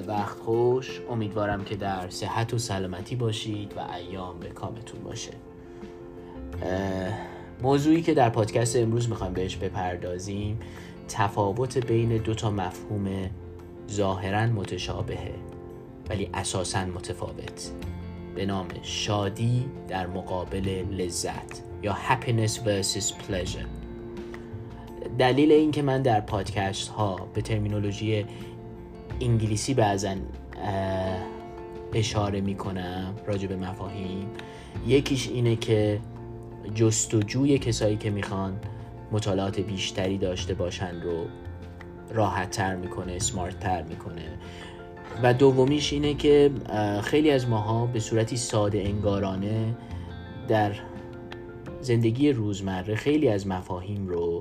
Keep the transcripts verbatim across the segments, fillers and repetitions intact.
وقت خوش. امیدوارم که در صحت و سلامتی باشید و ایام به کامتون باشه. موضوعی که در پادکست امروز میخوایم بهش بپردازیم تفاوت بین دو تا مفهوم ظاهراً متشابهه ولی اساساً متفاوت به نام شادی در مقابل لذت یا happiness versus pleasure. دلیل این که من در پادکست ها به ترمینولوژی انگلیسی بعضن اشاره میکنم راجع به مفاهیم، یکیش اینه که جستجوی کسایی که میخوان مطالعات بیشتری داشته باشن رو راحت تر میکنه، سمارت تر میکنه، و دومیش اینه که خیلی از ماها به صورتی ساده انگارانه در زندگی روزمره خیلی از مفاهیم رو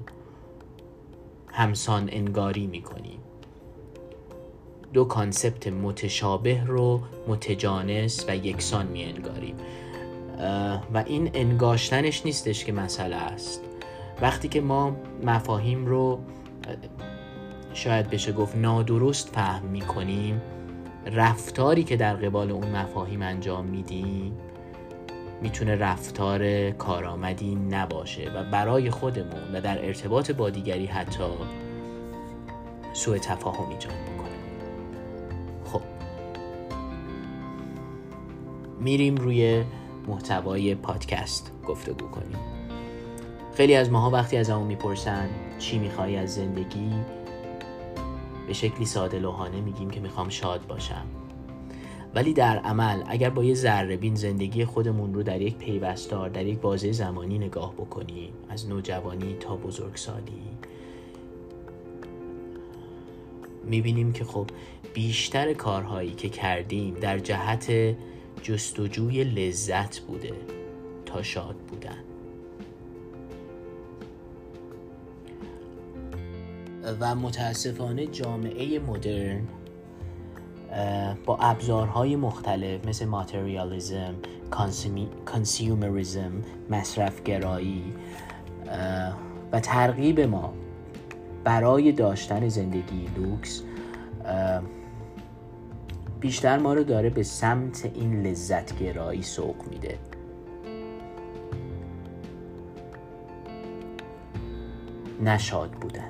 همسان انگاری میکنیم. دو کانسپت متشابه رو متجانس و یکسان می انگاریم و این انگاشتنش نیستش که مسئله است. وقتی که ما مفاهیم رو شاید بشه گفت نادرست فهم می کنیم، رفتاری که در قبال اون مفاهیم انجام میدیم میتونه رفتار کارآمدی نباشه و برای خودمون و در ارتباط با دیگری حتی سوء تفاهم ایجاد میکنه. خب میریم روی محتوای پادکست گفتگو کنیم. خیلی از ماها وقتی از همون میپرسن چی میخوای از زندگی، به شکلی ساده لوحانه میگیم که میخوام شاد باشم، ولی در عمل اگر با یه ذره‌بین زندگی خودمون رو در یک پیوستار در یک بازه زمانی نگاه بکنیم، از نوجوانی تا بزرگسالی، میبینیم که خب بیشتر کارهایی که کردیم در جهت جستجوی لذت بوده تا شاد بودن. و متاسفانه جامعه مدرن با ابزارهای مختلف مثل ماتریالیسم، کانسیومریسم، مصرفگرایی و ترغیب ما برای داشتن زندگی لوکس بیشتر ما رو داره به سمت این لذتگرایی سوق میده. نشاد بودن.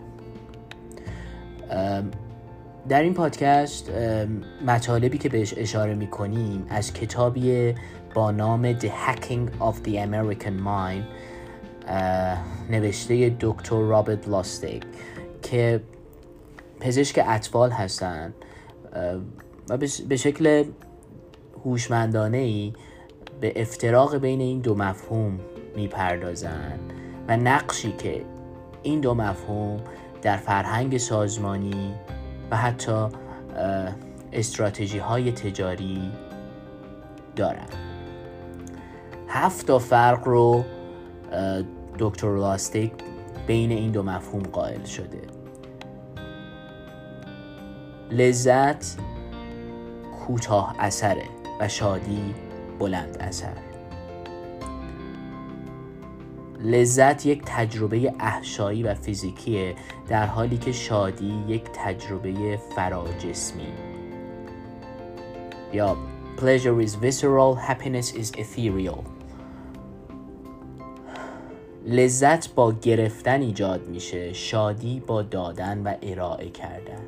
در این پادکست مطالبی که بهش اشاره میکنیم از کتابی با نام The Hacking of the American Mind نوشته دکتر رابرت لاستیک که پزشک اطفال هستن و به شکل هوشمندانه‌ای به افتراق بین این دو مفهوم میپردازن و نقشی که این دو مفهوم در فرهنگ سازمانی و حتی استراتژی های تجاری دارن. هفت تا فرق رو دکتر لاستیک بین این دو مفهوم قائل شده. لذت کوتاه اثره و شادی بلند اثر. لذت یک تجربه احشایی و فیزیکیه، در حالی که شادی یک تجربه فراجسمی. یا pleasure is visceral, happiness is ethereal. لذت با گرفتن ایجاد میشه، شادی با دادن و ارائه کردن.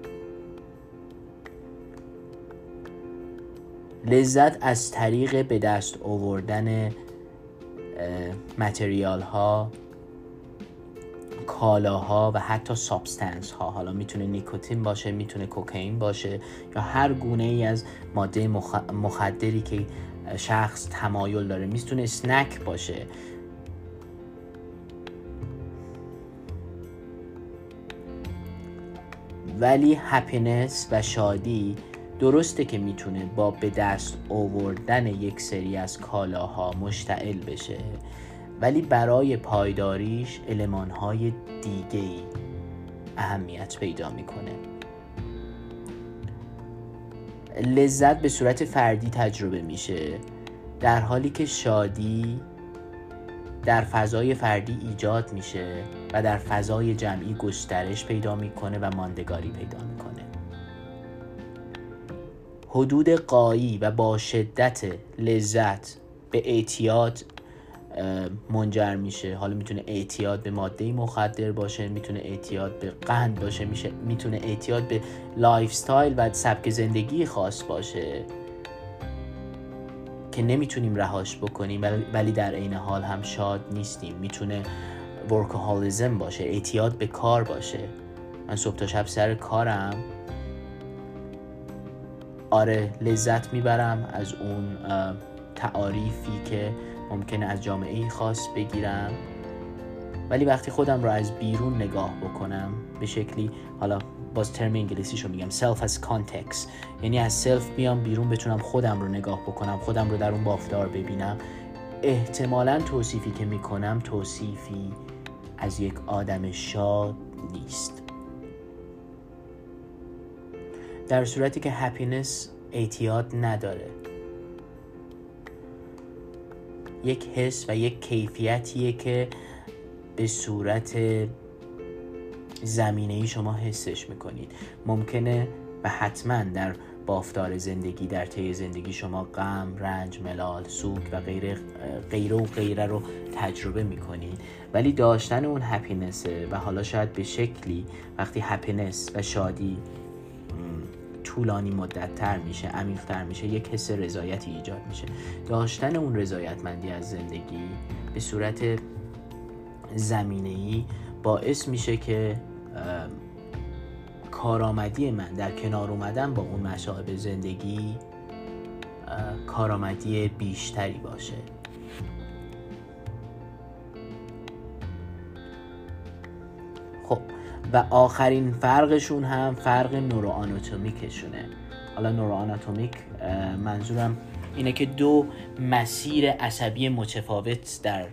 لذت از طریق به دست آوردن متریال ها، کالاها و حتی سابستنس ها، حالا میتونه نیکوتین باشه، میتونه کوکائین باشه یا هر گونه ای از ماده مخ... مخدری که شخص تمایل داره، میتونه اسنک باشه. ولی هپینس و شادی درسته که میتونه با به دست آوردن یک سری از کالاها مشتعل بشه، ولی برای پایداریش المانهای دیگه‌ای اهمیت پیدا میکنه. لذت به صورت فردی تجربه میشه، در حالی که شادی در فضای فردی ایجاد میشه و در فضای جمعی گسترش پیدا میکنه و ماندگاری پیدا میکنه. حدود غایی و با شدت لذت به اعتیاد منجر میشه. حالا میتونه اعتیاد به ماده مخدر باشه، میتونه اعتیاد به قند باشه، میشه میتونه اعتیاد به لایف استایل و سبک زندگی خاص باشه که نمیتونیم رهاش بکنیم ولی در عین حال هم شاد نیستیم. میتونه ورکهالیزم باشه، اعتیاد به کار باشه. من صبح تا شب سر کارم، آره لذت میبرم از اون تعاریفی که ممکنه از جامعه خاص بگیرم، ولی وقتی خودم رو از بیرون نگاه بکنم به شکلی، حالا باز ترم انگلیسیشو میگم self as context، یعنی از سلف بیام بیرون، بتونم خودم رو نگاه بکنم، خودم رو در اون بافتار ببینم، احتمالاً توصیفی که میکنم توصیفی از یک آدم شاد نیست. در صورتی که هپینس اعتیاد نداره، یک حس و یک کیفیتیه که به صورت زمینه‌ای شما حسش میکنید. ممکنه و حتما در بافتار زندگی، در طی زندگی شما غم، رنج، ملال، سوگ و غیره غیره و غیره رو تجربه میکنید، ولی داشتن اون هپینسه و حالا شاید به شکلی وقتی هپینس و شادی طولانی مدت تر میشه، عمیق تر میشه، یک حس رضایتی ایجاد میشه. داشتن اون رضایتمندی از زندگی به صورت زمینه‌ای باعث میشه که کارآمدی من در کنار اومدن با اون مشاغل زندگی کارآمدی بیشتری باشه. خب و آخرین فرقشون هم فرق نوروآناتومیکشونه. حالا نوروآناتومیک منظورم اینه که دو مسیر عصبی متفاوت در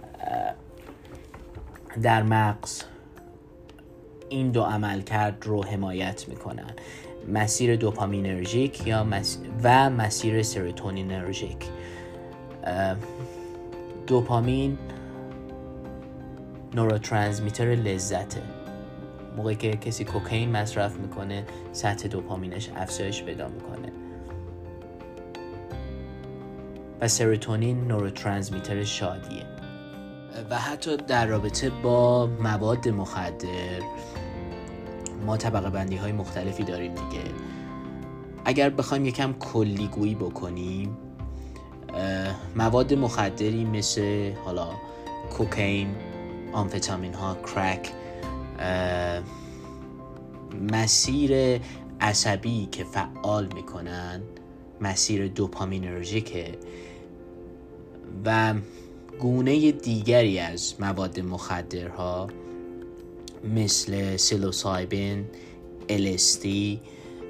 در مغز این دو عملکرد رو حمایت میکنن، مسیر دوپامینرژیک یا مس... و مسیر سروتونینرژیک. دوپامین نوروترانسمیتر لذته. موقعی که کسی کوکائین مصرف میکنه سطح دوپامینش افزایش پیدا میکنه و سروتونین نوروترانسمیتر شادیه. و حتی در رابطه با مواد مخدر ما طبقه بندی های مختلفی داریم دیگه. اگر بخوایم یکم کلیگویی بکنیم، مواد مخدری مثل حالا کوکائین، آمفتامین ها، کرک، مسیر عصبی که فعال میکنن مسیر دوپامینرژیکه و گونه دیگری از مواد مخدرها مثل سیلوسایبین، ال اس دی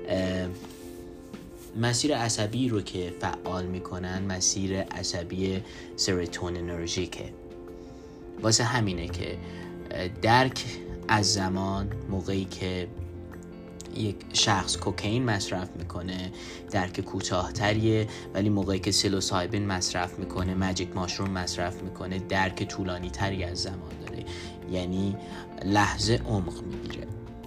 مسیر عصبی رو که فعال میکنن مسیر عصبی سروتونینرژیکه. واسه همینه که درک از زمان موقعی که یک شخص کوکائین مصرف میکنه درک کوتاه‌تریه، ولی موقعی که سیلوسایبین مصرف میکنه، ماجیک ماشروم مصرف میکنه، درک طولانی تری از زمان داره، یعنی لحظه عمق میگیره.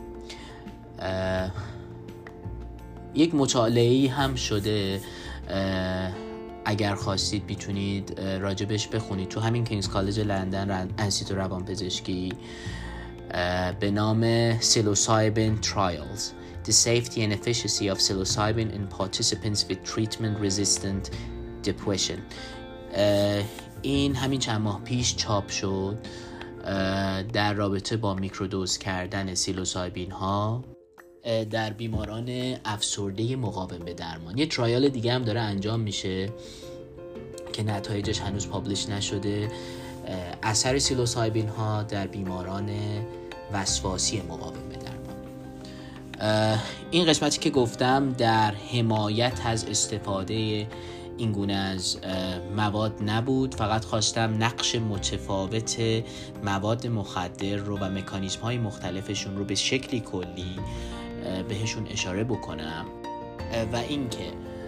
یک مطالعه‌ای هم شده، اگر خواستید میتونید راجبش بخونید، تو همین کینگز کالج لندن انستیتوت روانپزشکی، به نام psilocybin trials the safety and efficacy of psilocybin in participants with treatment resistant depression. این همین چند ماه پیش چاپ شد در رابطه با میکرودوز کردن سیلوسایبین ها در بیماران افسرده مقاوم به درمان. یه ترایال دیگه هم داره انجام میشه که نتایجش هنوز پابلش نشده، اثر سیلوسایبین ها در بیماران وسواسی مقاوم به درمان. این قسمتی که گفتم در حمایت از استفاده این گونه از مواد نبود، فقط خواستم نقش متفاوت مواد مخدر رو و مکانیزم های مختلفشون رو به شکلی کلی بهشون اشاره بکنم و اینکه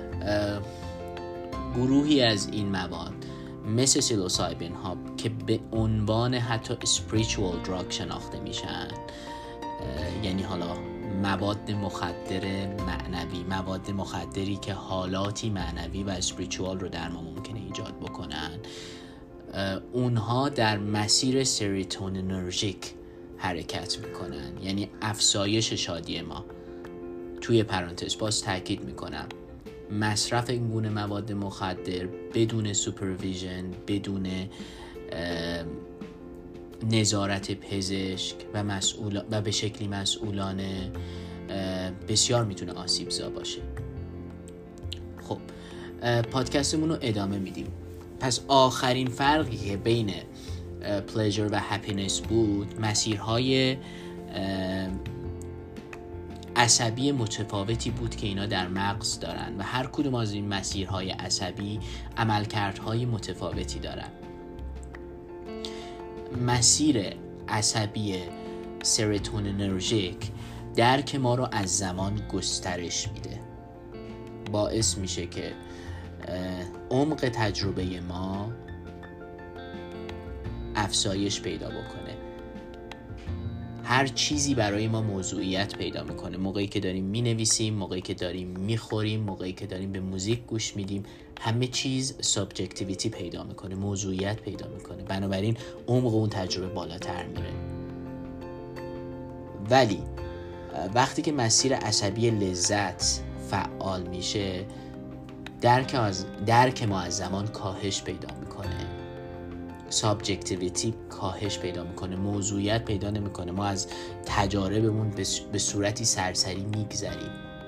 گروهی از این مواد مثل سیلوسایبین ها که به عنوان حتی spiritual drug شناخته میشن، یعنی حالا مواد مخدر معنوی، مواد مخدری که حالاتی معنوی و اسپریچوال رو در ما ممکنه ایجاد بکنن، اونها در مسیر سروتونینرژیک حرکت میکنن، یعنی افزایش شادی ما. توی پرانتز باز تاکید میکنم مصرف این گونه مواد مخدر بدون سوپرویژن، بدون نظارت پزشک و مسئول و به شکلی مسئولانه بسیار میتونه آسیبزا باشه. خب پادکستمون رو ادامه میدیم. پس آخرین فرقی که بین پلژر و هپینس بود، مسیرهای عصبی متفاوتی بود که اینا در مغز دارن و هر کدوم از این مسیرهای عصبی عملکردهای متفاوتی دارن. مسیر عصبی سروتونینرژیک درک ما رو از زمان گسترش میده، باعث میشه که عمق تجربه ما افزایش پیدا بکنه. هر چیزی برای ما موضوعیت پیدا میکنه. موقعی که داریم مینویسیم، موقعی که داریم میخوریم، موقعی که داریم به موزیک گوش میدیم، همه چیز سابجکتیویتی پیدا میکنه، موضوعیت پیدا میکنه. بنابراین عمق اون تجربه بالاتر میره. ولی وقتی که مسیر عصبی لذت فعال میشه، درک از درک ما از زمان کاهش پیدا میکنه، سابجکتیویتی کاهش پیدا میکنه، موضوعیت پیدا نمیکنه. ما از تجاربمون به صورتی سرسری میگذریم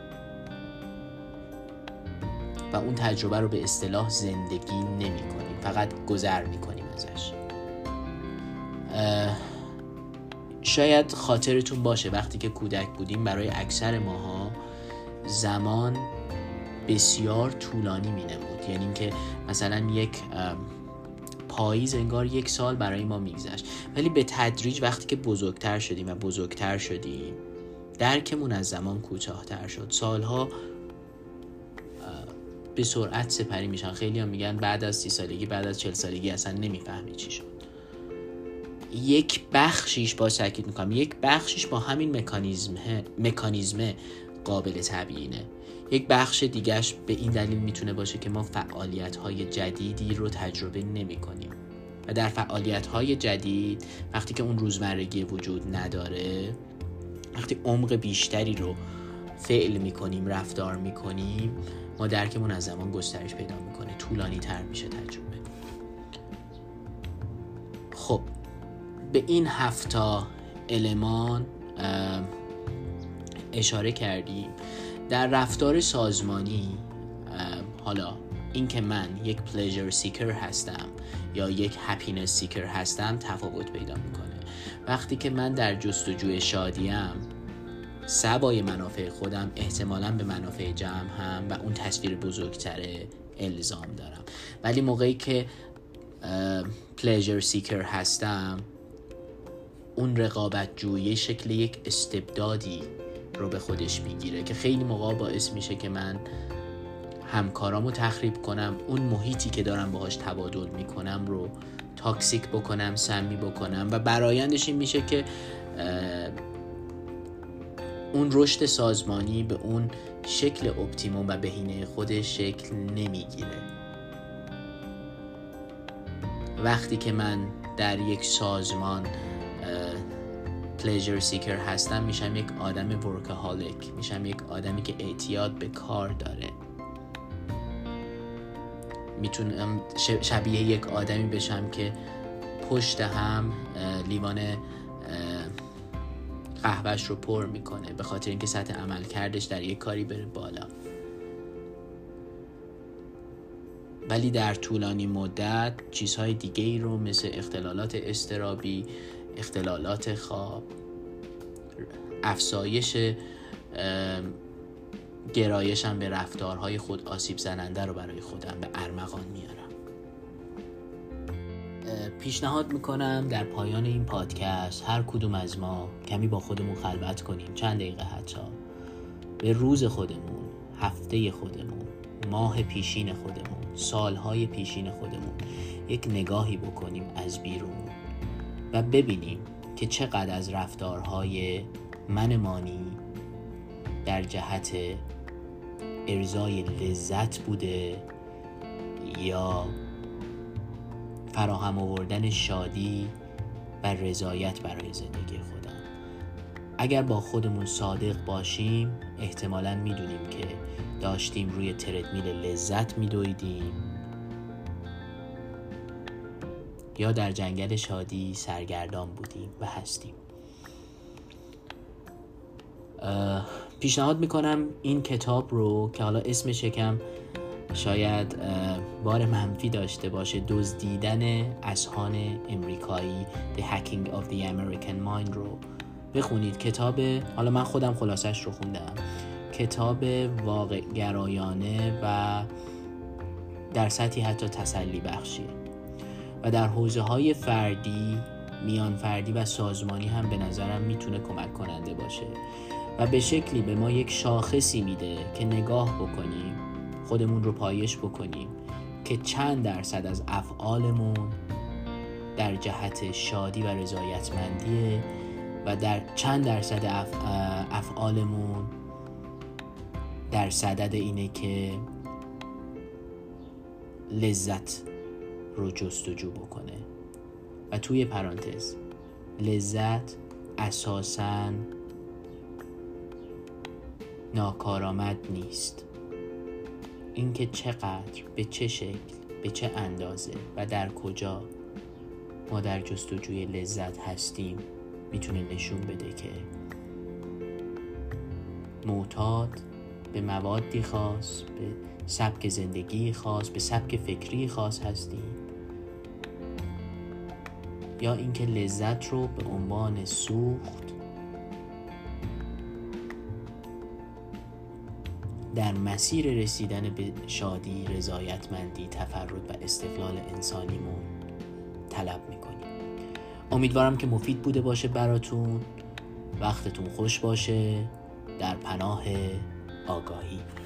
و اون تجربه رو به اصطلاح زندگی نمی کنیم، فقط گذر میکنیم ازش. شاید خاطرتون باشه وقتی که کودک بودیم، برای اکثر ماها زمان بسیار طولانی می نمود. یعنی اینکه مثلا یک پاییز انگار یک سال برای ما میگذشت. ولی به تدریج وقتی که بزرگتر شدیم و بزرگتر شدیم، درکمون از زمان کوتاه‌تر شد. سالها به سرعت سپری میشن. خیلی هم میگن بعد از سی سالگی، بعد از چل سالگی اصلا نمیفهمی چی شد. یک بخشیش، با تاکید میکنم، یک بخشیش با همین مکانیزم مکانیزم قابل تبیینه. یک بخش دیگهش به این دلیل میتونه باشه که ما فعالیت‌های جدیدی رو تجربه نمی‌کنیم و در فعالیت‌های جدید وقتی که اون روزمرگی وجود نداره، وقتی عمق بیشتری رو فعل می‌کنیم، رفتار می‌کنیم، ما درکمون از زمان گسترش پیدا می‌کنه، طولانی‌تر میشه تجربه. خب به این هفتا المان اشاره کردیم. در رفتار سازمانی، حالا این که من یک پلژر سیکر هستم یا یک هپینس سیکر هستم تفاوت پیدا میکنه. وقتی که من در جستجوی شادیم، سبای منافع خودم احتمالاً به منافع جمع هم و اون تصویر بزرگتره الزام دارم. ولی موقعی که پلژر سیکر هستم، اون رقابت جویی شکل یک استبدادی رو به خودش میگیره که خیلی موقع باعث میشه که من همکارامو تخریب کنم، اون محیطی که دارم باهاش تبادل میکنم رو تاکسیک بکنم، سمی بکنم و برآیندش این میشه که اون رشد سازمانی به اون شکل اپتیموم و بهینه خودش شکل نمیگیره. وقتی که من در یک سازمان پلژر سیکر هستم، میشم یک آدم ورکاهالیک، میشم یک آدمی که اعتیاد به کار داره. میتونم شبیه یک آدمی بشم که پشت هم لیوان قهوهش رو پر میکنه به خاطر اینکه سطح عمل کردش در یک کاری بره بالا. ولی در طولانی مدت چیزهای دیگه ای رو مثل اختلالات اضطرابی، اختلالات خواب، افزایش گرایشم به رفتارهای خود آسیب زننده رو برای خودم به ارمغان میارم. پیشنهاد میکنم در پایان این پادکست هر کدوم از ما کمی با خودمون خلوت کنیم، چند دقیقه حتی، به روز خودمون، هفته خودمون، ماه پیشین خودمون، سالهای پیشین خودمون یک نگاهی بکنیم از بیرون و ببینیم که چقدر از رفتارهای من مانی در جهت ارضای لذت بوده یا فراهم آوردن شادی و رضایت برای زندگی خودم. اگر با خودمون صادق باشیم احتمالاً میدونیم که داشتیم روی تردمیل لذت میدویدیم یا در جنگل شادی سرگردان بودیم و هستیم. پیشنهاد میکنم این کتاب رو که حالا اسمش یکم شاید بار منفی داشته باشه، دزدیدن اذهان امریکایی The Hacking of the American Mind رو بخونید. کتاب، حالا من خودم خلاصش رو خوندم، کتاب واقع گرایانه و در سطحی حتی تسلی بخشیه و در حوزه های فردی، میان فردی و سازمانی هم به نظرم میتونه کمک کننده باشه و به شکلی به ما یک شاخصی میده که نگاه بکنیم، خودمون رو پایش بکنیم که چند درصد از افعالمون در جهت شادی و رضایتمندیه و در چند درصد اف... افعالمون در صدد اینه که لذت رو جستجو بکنه. و توی پرانتز لذت اساساً ناکارآمد نیست. اینکه چقدر، به چه شکل، به چه اندازه و در کجا ما در جستجوی لذت هستیم میتونه نشون بده که معتاد به موادی خاص، به سبک زندگی خاص، به سبک فکری خاص هستیم یا اینکه لذت رو به عنوان سوخت در مسیر رسیدن به شادی، رضایتمندی، تفرد و استقلال انسانیمون طلب میکنیم. امیدوارم که مفید بوده باشه براتون. وقتتون خوش باشه. در پناه آگاهی.